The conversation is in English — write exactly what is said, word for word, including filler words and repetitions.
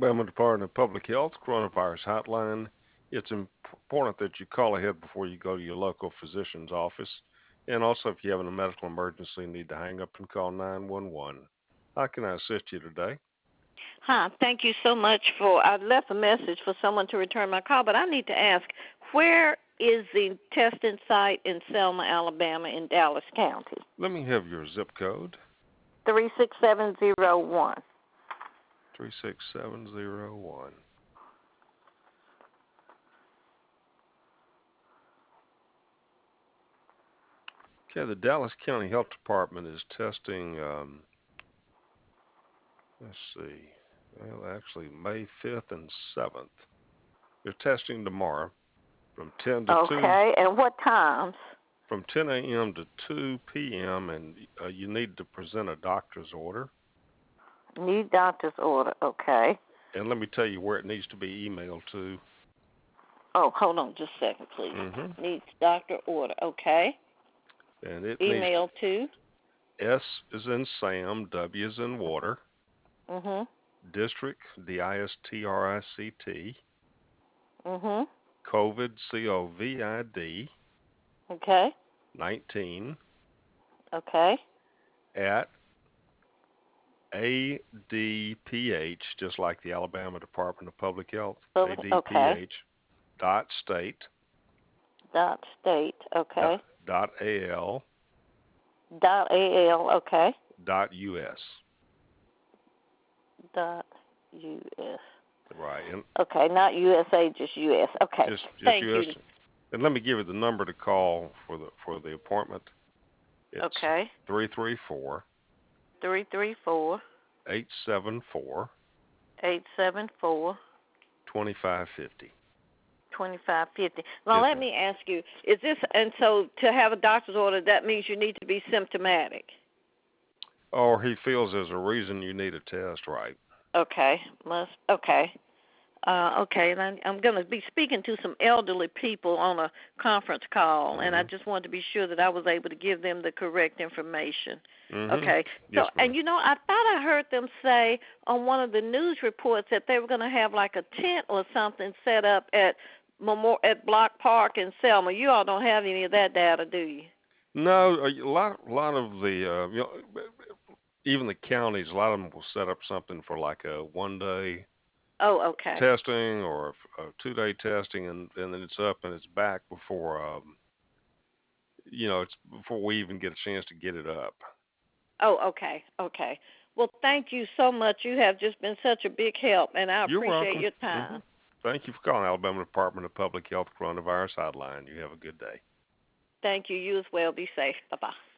Alabama Department of Public Health Coronavirus Hotline. It's important that you call ahead before you go to your local physician's office. And also, if you have a medical emergency and need to hang up and call nine one one. How can I assist you today? Hi, thank you so much for, I left a message for someone to return my call, but I need to ask, where is the testing site in Selma, Alabama in Dallas County? Let me have your zip code. three six seven zero one. three six seven zero one. Okay, the Dallas County Health Department is testing, um, let's see, well, actually May fifth and seventh. They're testing tomorrow from ten to two, Okay, and what times? from ten a m to two p m, and uh, you need to present a doctor's order. Need doctor's order, okay. And let me tell you where it needs to be emailed to. Oh, hold on just a second, please. Mm-hmm. Needs doctor order, okay. And it needs Email to? S is in Sam, W is in water, Mm-hmm. district, D I S T R I C T, Mm-hmm. COVID, C O V I D, Okay. nineteen, Okay. at A D P H, just like the Alabama Department of Public Health, Okay. A D P H, dot state, Dot state, dot, okay. dot A L, Dot A L, okay. dot U S. Dot U S. Right, and Okay, not U S A, just U S. Okay. just just Thank you. U S. And let me give you the number to call for the for the appointment. It's Okay. three three four, Three three four eight seven four, eight seven four two five five zero. twenty five fifty. Now Yes, let ma'am. me ask you, is this, and so to have a doctor's order, that means you need to be symptomatic? Or he feels there's a reason you need a test, right? Okay. Must, okay. Uh, okay, and I'm, I'm going to be speaking to some elderly people on a conference call, and I Mm-hmm. just wanted to be sure that I was able to give them the correct information. Mm-hmm. Okay, Yes, so, ma'am. and you know, I thought I heard them say on one of the news reports that they were going to have like a tent or something set up at Memorial, at Block Park in Selma. You all don't have any of that data, do you? No, a lot, a lot of the, uh, you know, even the counties, a lot of them will set up something for like a one day Oh, okay. testing or a two day testing, and, and then it's up and it's back before, um, you know, it's before we even get a chance to get it up. Oh, okay, okay. Well, thank you so much. You have just been such a big help, and I You're appreciate welcome. your Hmm. time. Thank you for calling Alabama Department of Public Health Coronavirus Hotline. You have a good day. Thank you. You as well. Be safe. Bye-bye.